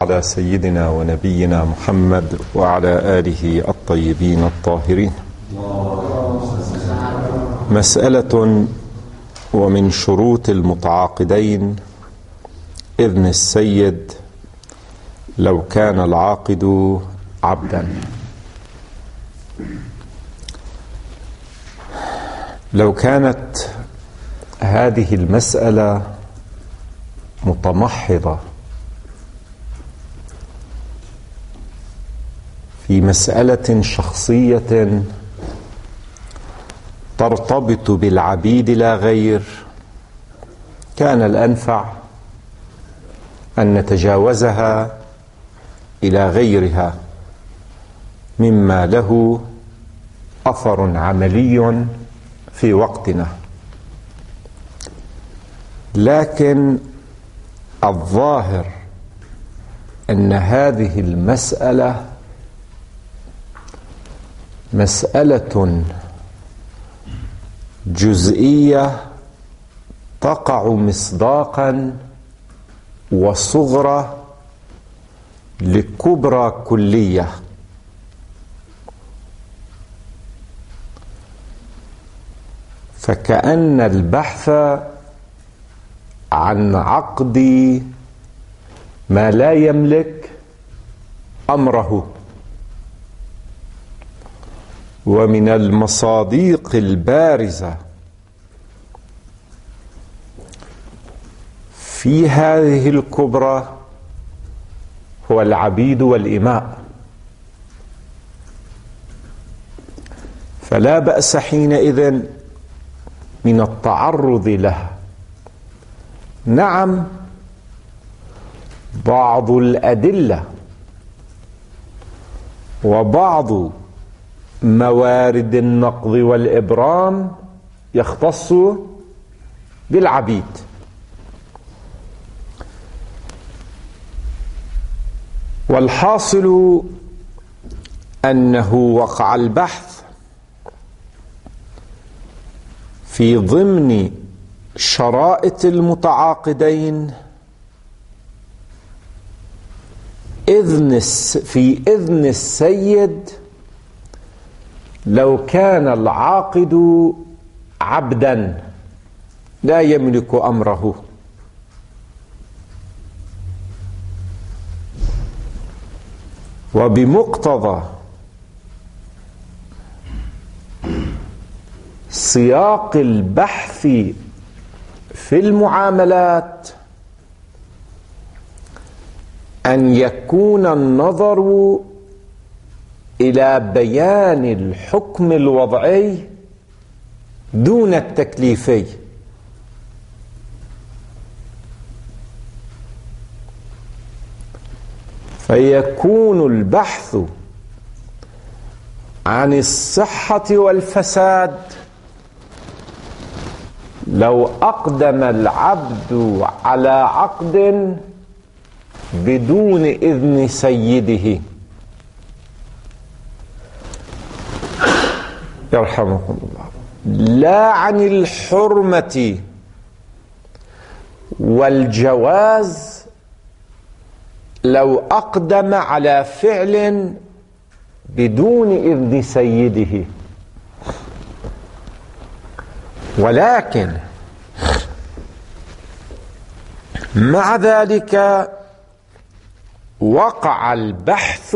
على سيدنا ونبينا محمد وعلى آله الطيبين الطاهرين. مسألة: ومن شروط المتعاقدين إذن السيد لو كان العاقد عبدا. لو كانت هذه المسألة متمحضة في مسألة شخصية ترتبط بالعبيد لا غير، كان الأنفع أن نتجاوزها إلى غيرها مما له أثر عملي في وقتنا. لكن الظاهر أن هذه المسألة مسألة جزئية تقع مصداقا وصغرى لكبرى كلية. فكأن البحث عن عقد ما لا يملك أمره، ومن المصادق البارزة في هذه الكبرى هو العبيد والإماء. فلا بأس حينئذ من التعرض لها. نعم، بعض الأدلة وبعض موارد النقض والإبرام يختص بالعبيد، والحاصل أنه وقع البحث في ضمن شرائط المتعاقدين في إذن السيد لو كان العاقد عبدا لا يملك أمره. وبمقتضى سياق البحث في المعاملات أن يكون النظر إلى بيان الحكم الوضعي دون التكليفي. فيكون البحث عن الصحة والفساد لو أقدم العبد على عقد بدون إذن سيده. يرحمكم الله. لا عن الحرمة والجواز لو أقدم على فعل بدون إذن سيده. ولكن مع ذلك وقع البحث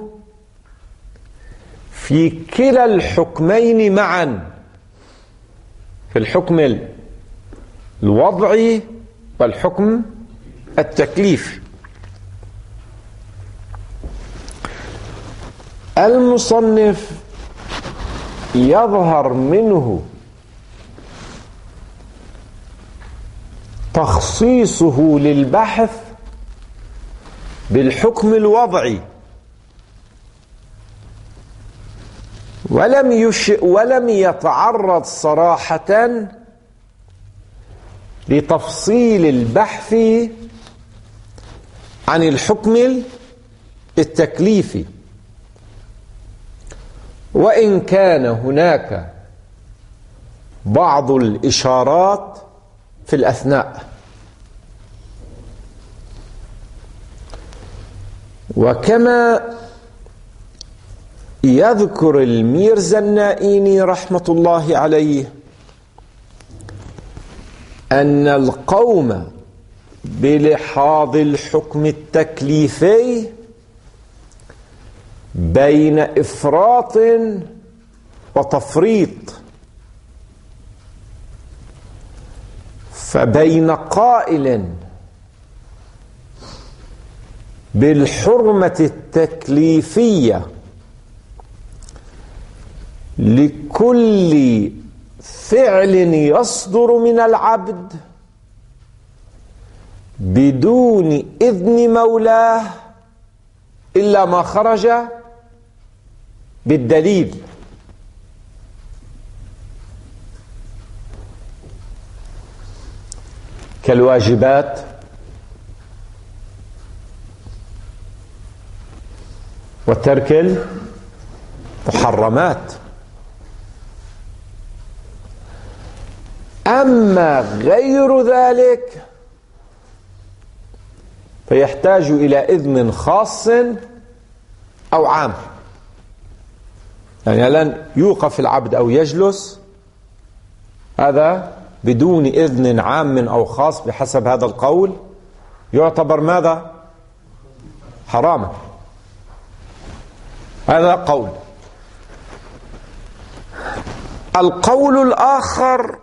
في كلا الحكمين معا، في الحكم الوضعي والحكم التكليفي. المصنف يظهر منه تخصيصه للبحث بالحكم الوضعي، ولم يتعرض صراحة لتفصيل البحث عن الحكم التكليفي، وإن كان هناك بعض الإشارات في الأثناء. وكما يذكر الميرزا النائيني رحمة الله عليه أن القوم بلحاظ الحكم التكليفي بين إفراط وتفريط، فبين قائل بالحرمة التكليفية لكل فعل يصدر من العبد بدون إذن مولاه إلا ما خرج بالدليل، كالواجبات وترك المحرمات. أما غير ذلك فيحتاج إلى إذن خاص أو عام. يعني الآن يوقف العبد أو يجلس، هذا بدون إذن عام أو خاص بحسب هذا القول يعتبر ماذا؟ حراما. هذا قول. القول الآخر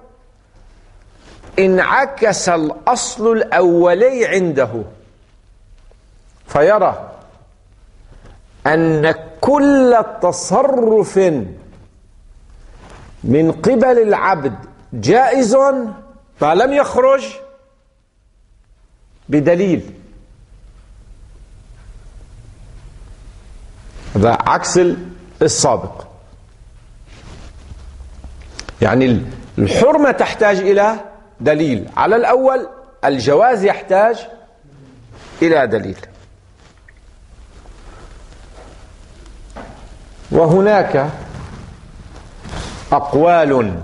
انعكس الأصل الأولي عنده، فيرى أن كل تصرف من قبل العبد جائز ما لم يخرج بدليل. هذا عكس السابق. يعني الحرمة تحتاج إلى دليل، على الأول الجواز يحتاج إلى دليل. وهناك أقوال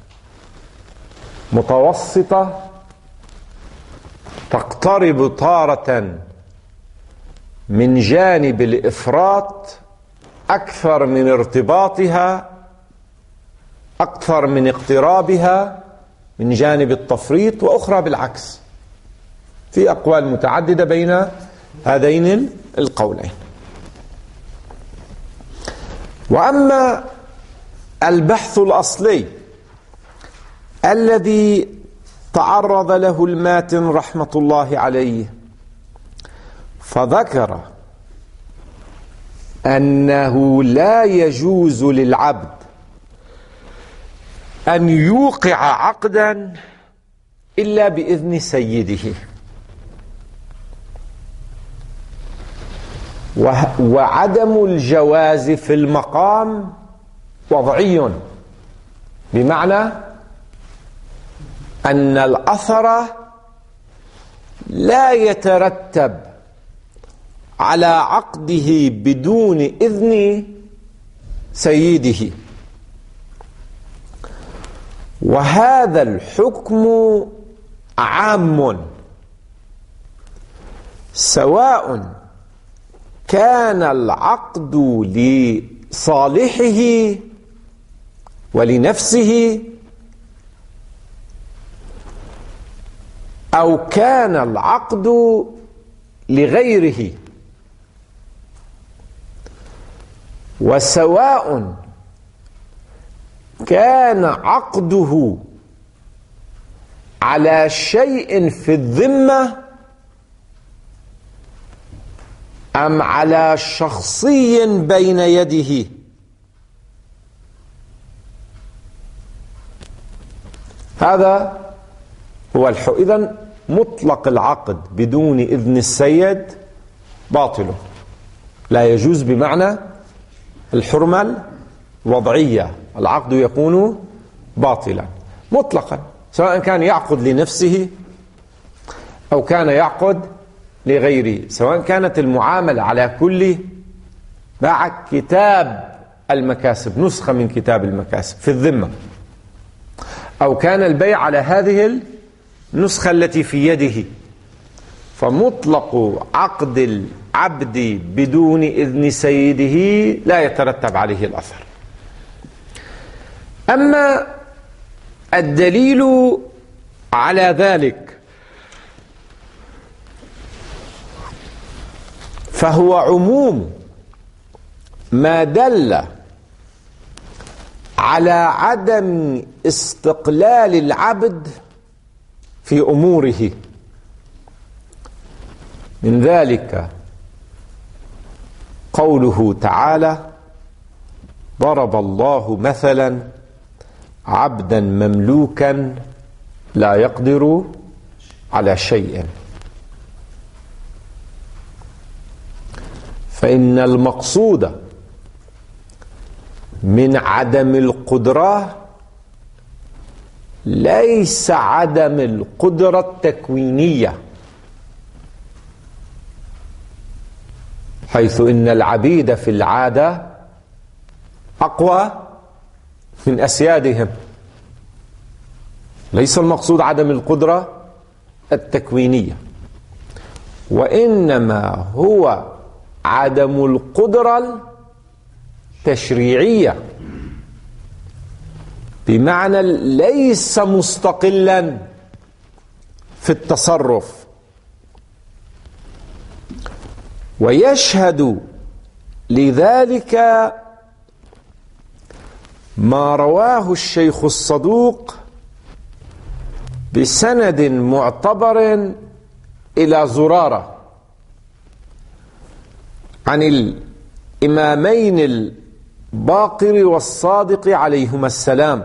متوسطة تقترب تارة من جانب الإفراط أكثر من ارتباطها، أكثر من اقترابها من جانب التفريط، وأخرى بالعكس. في أقوال متعددة بين هذين القولين. وأما البحث الأصلي الذي تعرض له الماتن رحمة الله عليه، فذكر أنه لا يجوز للعبد أن يوقع عقدا إلا بإذن سيده، وعدم الجواز في المقام وضعي، بمعنى أن الأثر لا يترتب على عقده بدون إذن سيده. وهذا الحكم عام سواء كان العقد لصالحه ولنفسه أو كان العقد لغيره، وسواء كان عقده على شيء في الذمة أم على شخصي بين يده. هذا هو إذن مطلق العقد بدون إذن السيد باطل، لا يجوز، بمعنى الحرمة الوضعية، العقد يكون باطلا مطلقا، سواء كان يعقد لنفسه أو كان يعقد لغيره، سواء كانت المعاملة على كل باع كتاب المكاسب، نسخة من كتاب المكاسب في الذمة، أو كان البيع على هذه النسخة التي في يده، فمطلق عقد العبد بدون إذن سيده لا يترتب عليه الأثر. أما الدليل على ذلك فهو عموم ما دل على عدم استقلال العبد في أموره. من ذلك قوله تعالى: ضرب الله مثلا عبدا مملوكا لا يقدر على شيء. فإن المقصود من عدم القدرة ليس عدم القدرة التكوينية، حيث إن العبيد في العادة أقوى من أسيادهم. ليس المقصود عدم القدرة التكوينية، وإنما هو عدم القدرة التشريعية، بمعنى ليس مستقلا في التصرف. ويشهد لذلك ما رواه الشيخ الصدوق بسند معتبر إلى زرارة عن الإمامين الباقر والصادق عليهما السلام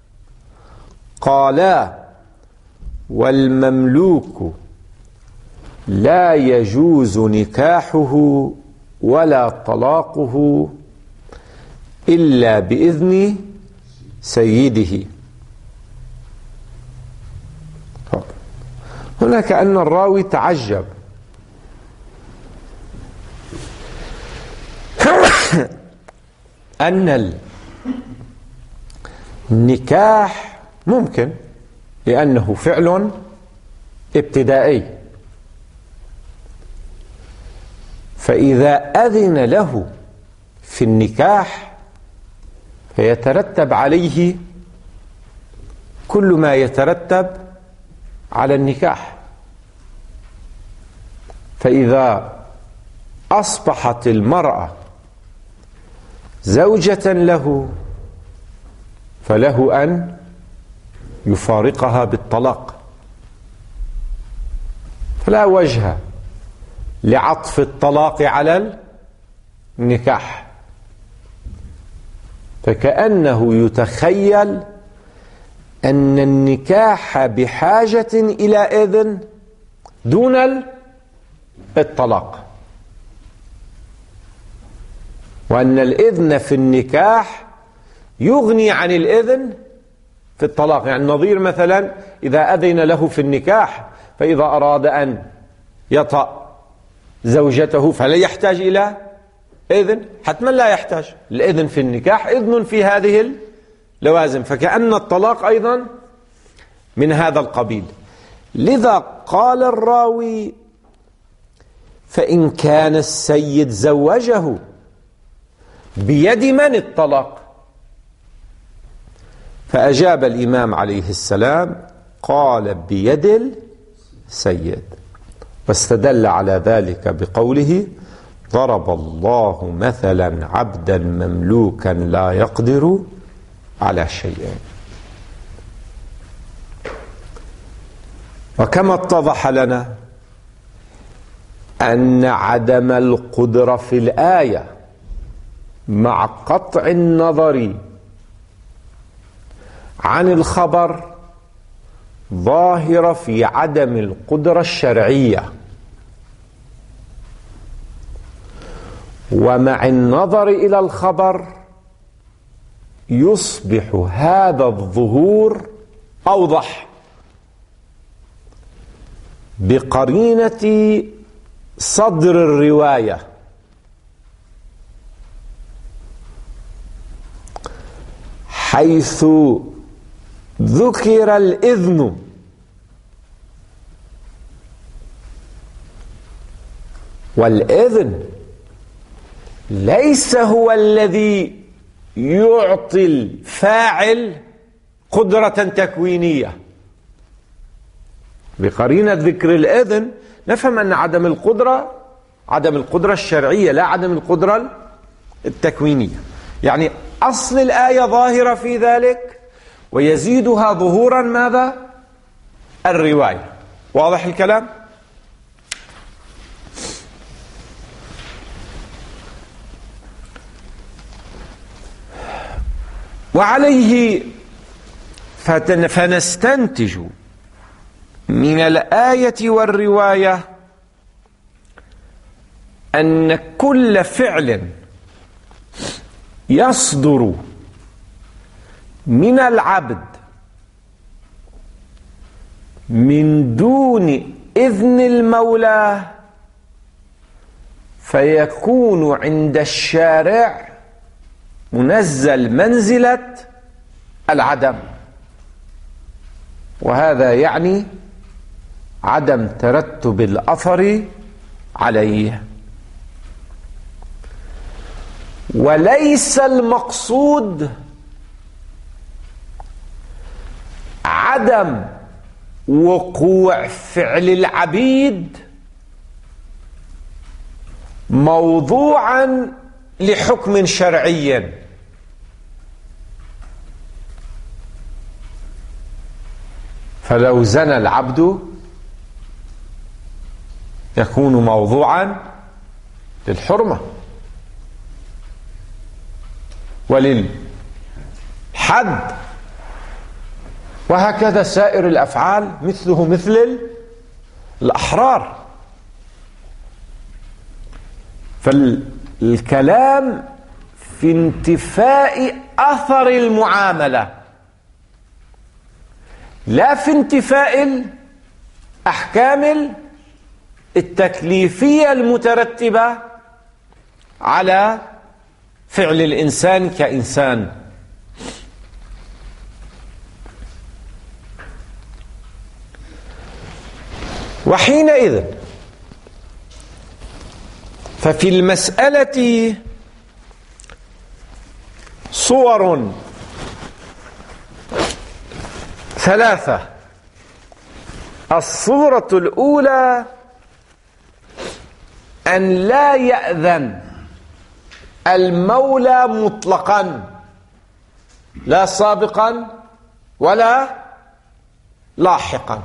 قالا: والمملوك لا يجوز نكاحه ولا طلاقه إلا بإذن سيده. هنا كأن الراوي تعجب أن النكاح ممكن لأنه فعل ابتدائي، فإذا أذن له في النكاح فيترتب عليه كل ما يترتب على النكاح. فإذا أصبحت المرأة زوجة له فله أن يفارقها بالطلاق، فلا وجه لعطف الطلاق على النكاح. فكأنه يتخيل أن النكاح بحاجة إلى إذن دون الطلاق، وأن الإذن في النكاح يغني عن الإذن في الطلاق. يعني النظير مثلا إذا أذن له في النكاح فإذا أراد أن يطأ زوجته فلا يحتاج إلى إذن، حتما لا يحتاج. الإذن في النكاح إذن في هذه اللوازم، فكأن الطلاق أيضا من هذا القبيل. لذا قال الراوي: فإن كان السيد زوجه بيد من الطلاق؟ فأجاب الإمام عليه السلام قال: بيد السيد. واستدل على ذلك بقوله: ضرب الله مثلا عبدا مملوكا لا يقدر على شيء. وكما اتضح لنا أن عدم القدرة في الآية مع قطع النظر عن الخبر ظاهرة في عدم القدرة الشرعية، ومع النظر إلى الخبر يصبح هذا الظهور أوضح بقرينة صدر الرواية، حيث ذكر الإذن والإذن ليس هو الذي يعطي الفاعل قدرة تكوينية. بقرينة ذكر الإذن نفهم أن عدم القدرة الشرعية، لا عدم القدرة التكوينية. يعني أصل الآية ظاهرة في ذلك، ويزيدها ظهورا ماذا؟ الرواية. واضح الكلام؟ وعليه فنستنتج من الآية والرواية أن كل فعل يصدر من العبد من دون إذن المولى فيكون عند الشارع منزل منزلة العدم، وهذا يعني عدم ترتب الأثر عليه. وليس المقصود عدم وقوع فعل العبيد موضوعا لحكم شرعي، فلو زنى العبد يكون موضوعا للحرمة وللحد، وهكذا سائر الأفعال مثله مثل الأحرار. فالكلام في انتفاء أثر المعاملة، لا في انتفاء الأحكام التكليفية المترتبة على فعل الإنسان كإنسان. وحينئذ ففي المسألة صور ثلاثة. الصورة الأولى أن لا يأذن المولى مطلقا، لا سابقا ولا لاحقا،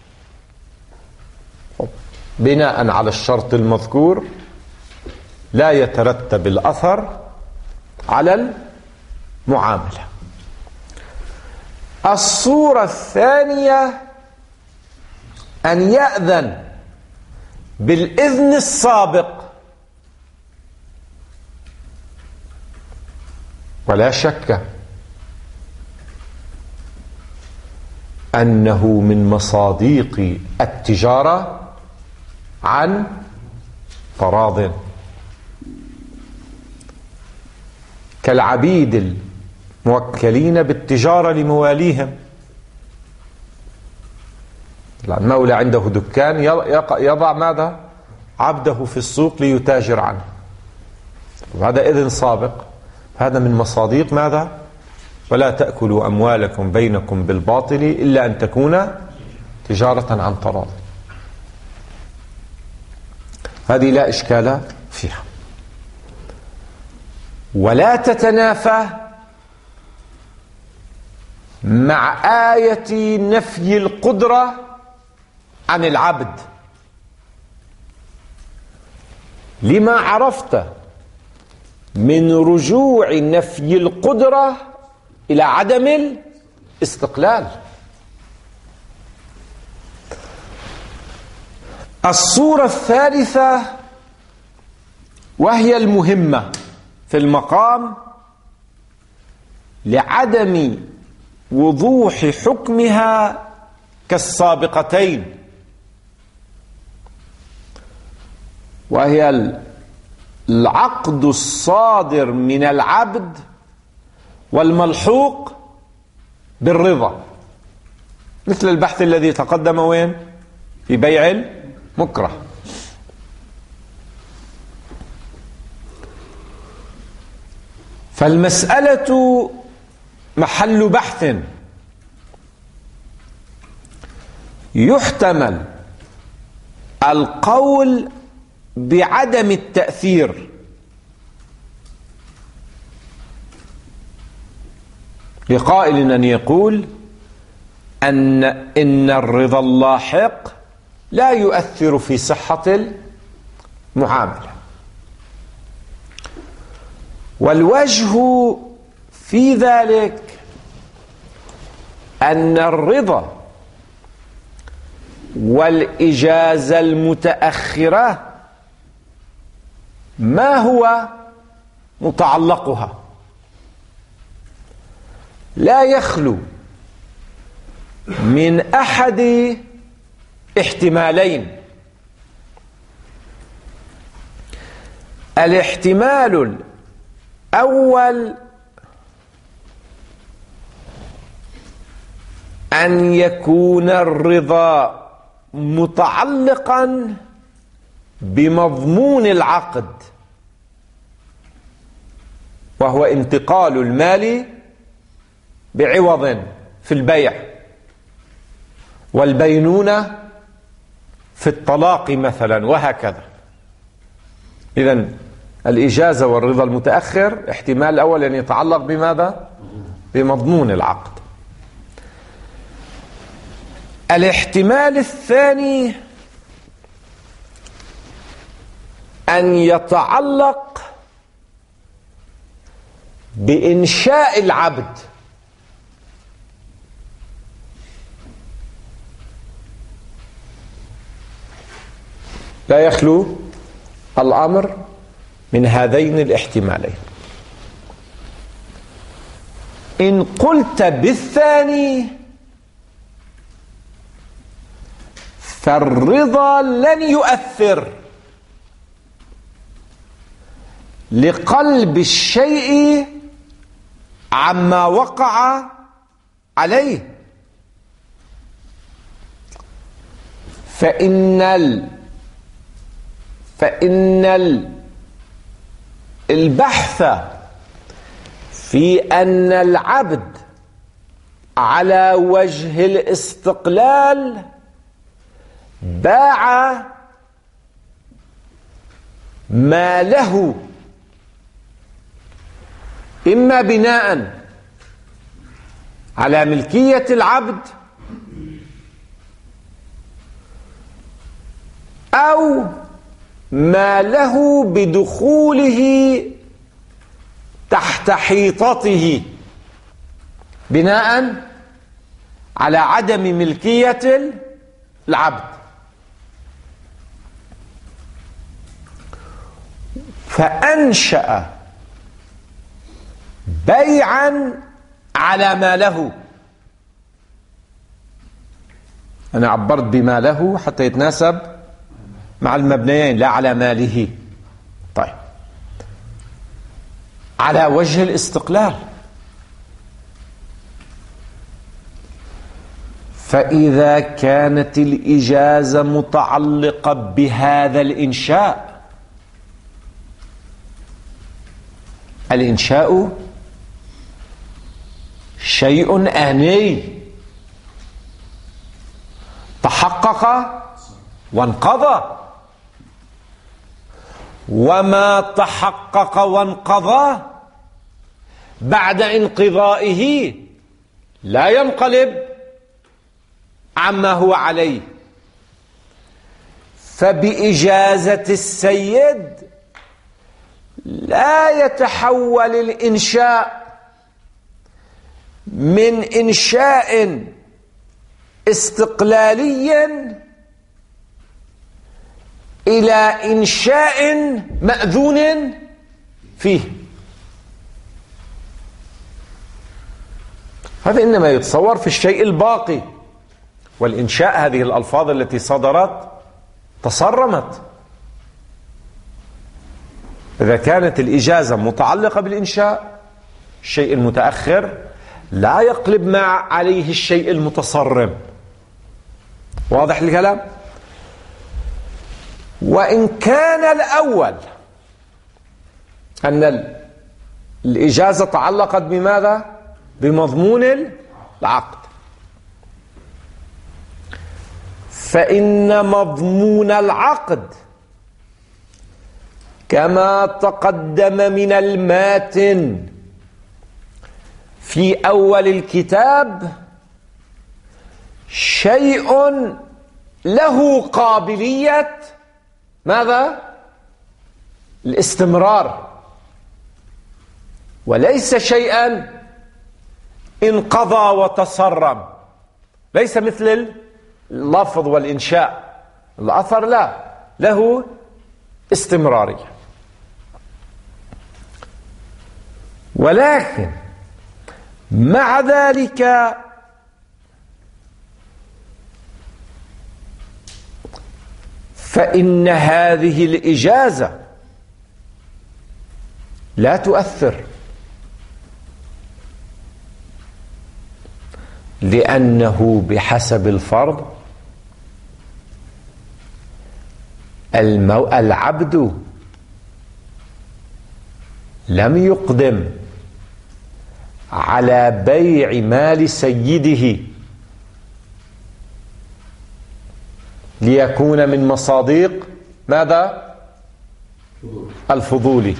بناء على الشرط المذكور لا يترتب الأثر على المعاملة. الصورة الثانية أن يأذن بالإذن السابق، ولا شك أنه من مصاديق التجارة عن تراض، كالعبيد الموكلين بالتجارة لمواليهم. المولى عنده دكان يضع ماذا؟ عبده في السوق ليتاجر عنه، وهذا إذن سابق. هذا من مصاديق ماذا؟ ولا تأكلوا أموالكم بينكم بالباطل إلا أن تكون تجارة عن تراض. هذه لا إشكال فيها، ولا تتنافى مع آية نفي القدرة عن العبد، لما عرفت من رجوع نفي القدرة إلى عدم الاستقلال. الصورة الثالثة وهي المهمة في المقام لعدم وضوح حكمها كالسابقتين، وهي العقد الصادر من العبد والملحوق بالرضا، مثل البحث الذي تقدم وين؟ في بيع المكره. فالمسألة محل بحث. يحتمل القول بعدم التأثير لقائل أن يقول إن الرضا اللاحق لا يؤثر في صحة المعاملة. والوجه في ذلك أن الرضا والإجازة المتأخرة ما هو متعلقها؟ لا يخلو من أحد احتمالين: الاحتمال الأول أن يكون الرضا متعلقا بمضمون العقد، وهو انتقال المال بعوض في البيع، والبينونة في الطلاق مثلا، وهكذا. إذن الإجازة والرضا المتأخر احتمال الأول أن يتعلق بماذا؟ بمضمون العقد. الاحتمال الثاني أن يتعلق بإنشاء العبد، لا يخلو الأمر من هذين الاحتمالين. إن قلت بالثاني فالرضا لن يؤثر لقلب الشيء عما وقع عليه، فإن البحث في أن العبد على وجه الاستقلال باع ما له إما بناء على ملكية العبد أو ما له بدخوله تحت حيطته بناء على عدم ملكية العبد، فأنشأ بيعا على ما له. أنا عبرت بما له حتى يتناسب مع المبنيين، لا على ماله. طيب، على وجه الاستقلال. فإذا كانت الإجازة متعلقة بهذا الإنشاء، الإنشاء شيء آني تحقق وانقضى، وما تحقق وانقضى بعد انقضائه لا ينقلب عما هو عليه. فبإجازة السيد لا يتحول الإنشاء من إنشاء استقلالي إلى إنشاء مأذون فيه. هذا إنما يتصور في الشيء الباقي، والإنشاء هذه الألفاظ التي صدرت تصرمت. إذا كانت الإجازة متعلقة بالإنشاء، الشيء المتأخر لا يقلب ما عليه الشيء المتصرم. واضح الكلام؟ وإن كان الأول أن الإجازة تعلقت بماذا؟ بمضمون العقد. فإن مضمون العقد كما تقدم من الماتن في أول الكتاب شيء له قابلية ماذا؟ الاستمرار، وليس شيئا انقضى وتصرم، ليس مثل اللفظ والإنشاء. الأثر لا، له استمرارية. ولكن مع ذلك فإن هذه الإجازة لا تؤثر، لأنه بحسب الفرض العبد لم يقدم على بيع مال سيده ليكون من مصادق ماذا؟ الفضول،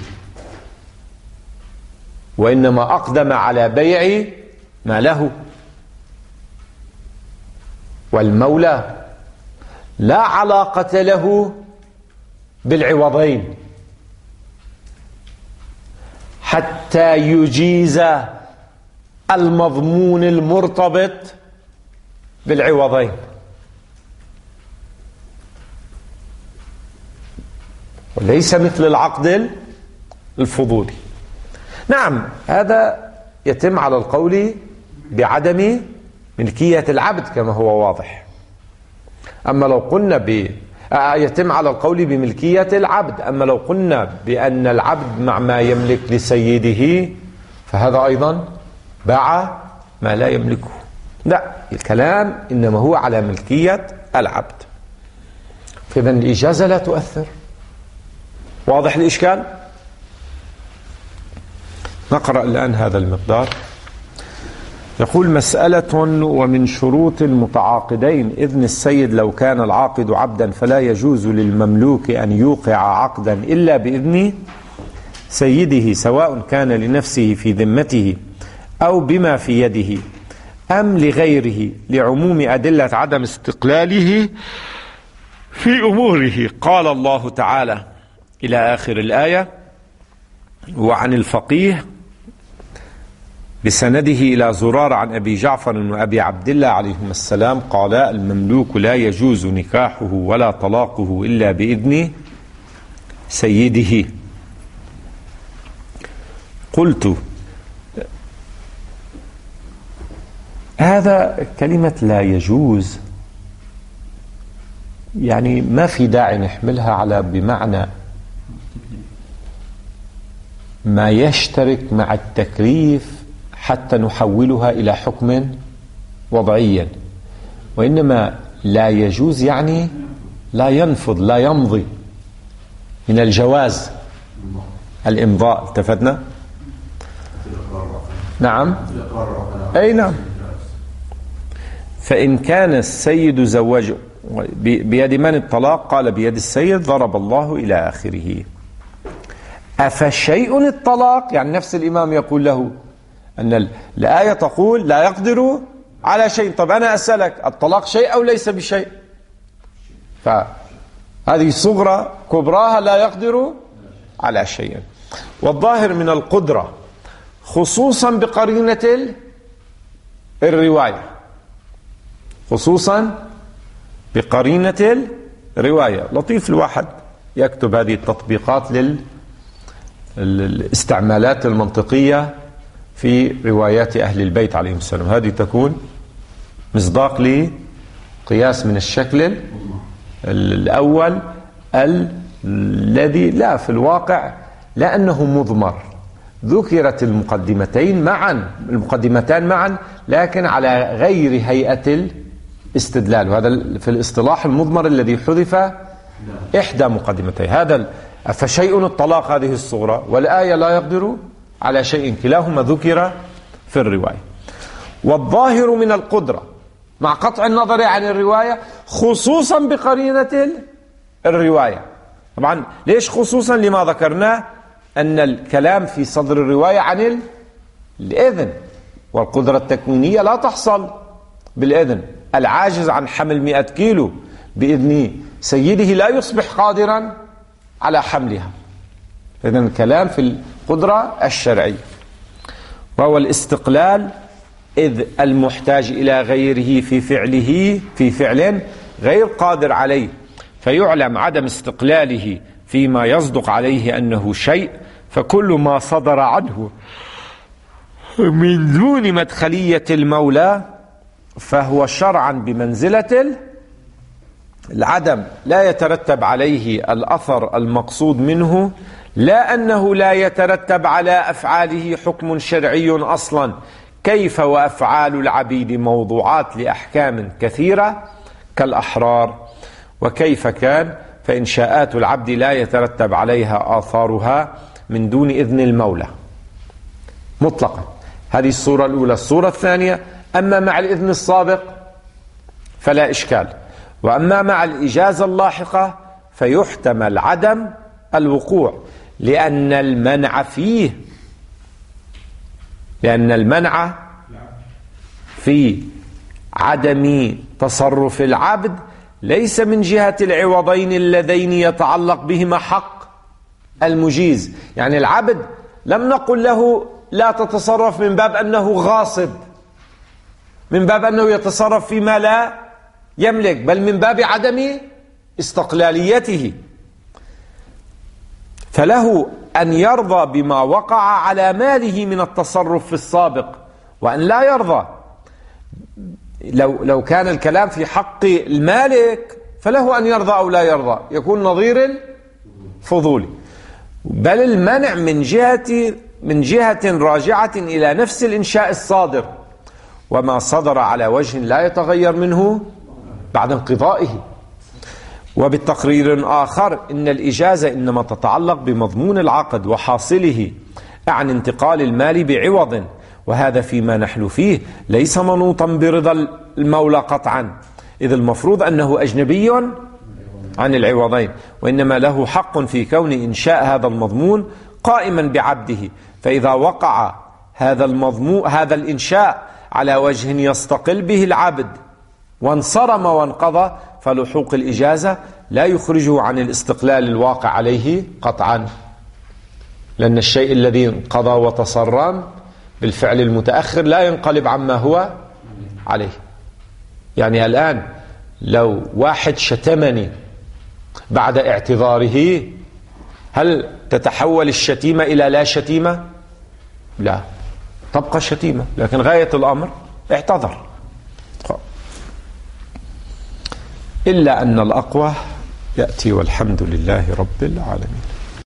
وإنما أقدم على بيع ما له. والمولى لا علاقة له بالعوضين حتى يجيز المضمون المرتبط بالعوضين. وليس مثل العقد الفضولي. نعم، هذا يتم على القول بعدم ملكية العبد كما هو واضح. أما لو قلنا يتم على القول بملكية العبد. أما لو قلنا بأن العبد مع ما يملك لسيده فهذا أيضا باع ما لا يملكه. لا، الكلام إنما هو على ملكية العبد. فإذا الإجازة لا تؤثر. واضح الإشكال؟ نقرأ الآن هذا المقدار. يقول: مسألة: ومن شروط المتعاقدين إذن السيد لو كان العاقد عبدا فلا يجوز للمملوك أن يوقع عقدا إلا بإذن سيده، سواء كان لنفسه في ذمته أو بما في يده أم لغيره، لعموم أدلة عدم استقلاله في أموره. قال الله تعالى إلى آخر الآية: وعن الفقيه بسنده إلى زرار عن أبي جعفر وأبي عبد الله عليهما السلام قال: المملوك لا يجوز نكاحه ولا طلاقه إلا بإذن سيده. قلت: هذا كلمة لا يجوز يعني ما في داعي نحملها على بمعنى ما يشترك مع التكليف حتى نحولها إلى حكم وضعيا، وإنما لا يجوز يعني لا ينفض، لا يمضي من الجواز الإمضاء. التفتنا؟ نعم، أي نعم. فإن كان السيد زوجه بيد من الطلاق؟ قال: بيد السيد، ضرب الله إلى آخره. أفشيء الطلاق؟ يعني نفس الإمام يقول له أن الآية تقول لا يقدر على شيء. طب أنا أسألك، الطلاق شيء أو ليس بشيء؟ فهذه صغرى كبراها لا يقدر على شيء. والظاهر من القدرة خصوصا بقرينة الرواية، خصوصا بقرينة الرواية. لطيف الواحد يكتب هذه التطبيقات للاستعمالات المنطقية في روايات أهل البيت عليهم السلام. هذه تكون مصداق لقياس من الشكل الأول الذي لا في الواقع، لأنه مضمر. ذكرت المقدمتان معا لكن على غير هيئة الاستدلال، وهذا في الاصطلاح المضمر الذي حذف إحدى مقدمتين. هذا فشيء الطلاق هذه الصغرى، والآية لا يقدر على شيء، كلاهما ذكر في الرواية. والظاهر من القدرة مع قطع النظر عن الرواية خصوصا بقرينة الرواية. طبعا ليش خصوصا؟ لما ذكرناه أن الكلام في صدر الرواية عن الإذن، والقدرة التكوينية لا تحصل بالإذن. العاجز عن حمل 100 كيلو بإذن سيده لا يصبح قادرا على حملها. إذن الكلام في القدرة الشرعية، وهو الاستقلال، إذ المحتاج إلى غيره في فعل غير قادر عليه، فيعلم عدم استقلاله فيما يصدق عليه أنه شيء، فكل ما صدر عنه من دون مدخلية المولى فهو شرعا بمنزلة العدم، لا يترتب عليه الأثر المقصود منه، لا أنه لا يترتب على أفعاله حكم شرعي أصلا، كيف وأفعال العبيد موضوعات لأحكام كثيرة كالأحرار، وكيف كان فإنشاءات العبد لا يترتب عليها آثارها من دون إذن المولى مطلقا. هذه الصورة الأولى. الصورة الثانية: أما مع الإذن السابق فلا إشكال، وأما مع الإجازة اللاحقة فيحتمل عدم الوقوع، لأن المنع في عدم تصرف العبد ليس من جهة العوضين اللذين يتعلق بهما حق المجيز. يعني العبد لم نقل له لا تتصرف من باب أنه غاصب، من باب أنه يتصرف فيما لا يملك، بل من باب عدم استقلاليته، فله أن يرضى بما وقع على ماله من التصرف في السابق، وأن لا يرضى. لو كان الكلام في حق المالك فله أن يرضى أو لا يرضى، يكون نظير الفضولي. بل المنع من جهة راجعة إلى نفس الإنشاء الصادر، وما صدر على وجه لا يتغير منه بعد انقضائه. وبالتقرير آخر إن الإجازة إنما تتعلق بمضمون العقد وحاصله عن انتقال المال بعوض، وهذا فيما نحن فيه ليس منوطا برضا المولى قطعا، إذ المفروض أنه أجنبي عن العوضين، وإنما له حق في كون إنشاء هذا المضمون قائما بعبده. فإذا وقع هذا الإنشاء على وجه يستقل به العبد وانصرم وانقضى، فلحوق الإجازة لا يخرجه عن الاستقلال الواقع عليه قطعا، لأن الشيء الذي انقضى وتصرم بالفعل المتأخر لا ينقلب عما هو عليه. يعني الآن لو واحد شتمني بعد اعتذاره، هل تتحول الشتيمة إلى لا شتيمة؟ لا، تبقى شتيمة، لكن غاية الأمر اعتذر. إلا أن الأقوى يأتي، والحمد لله رب العالمين.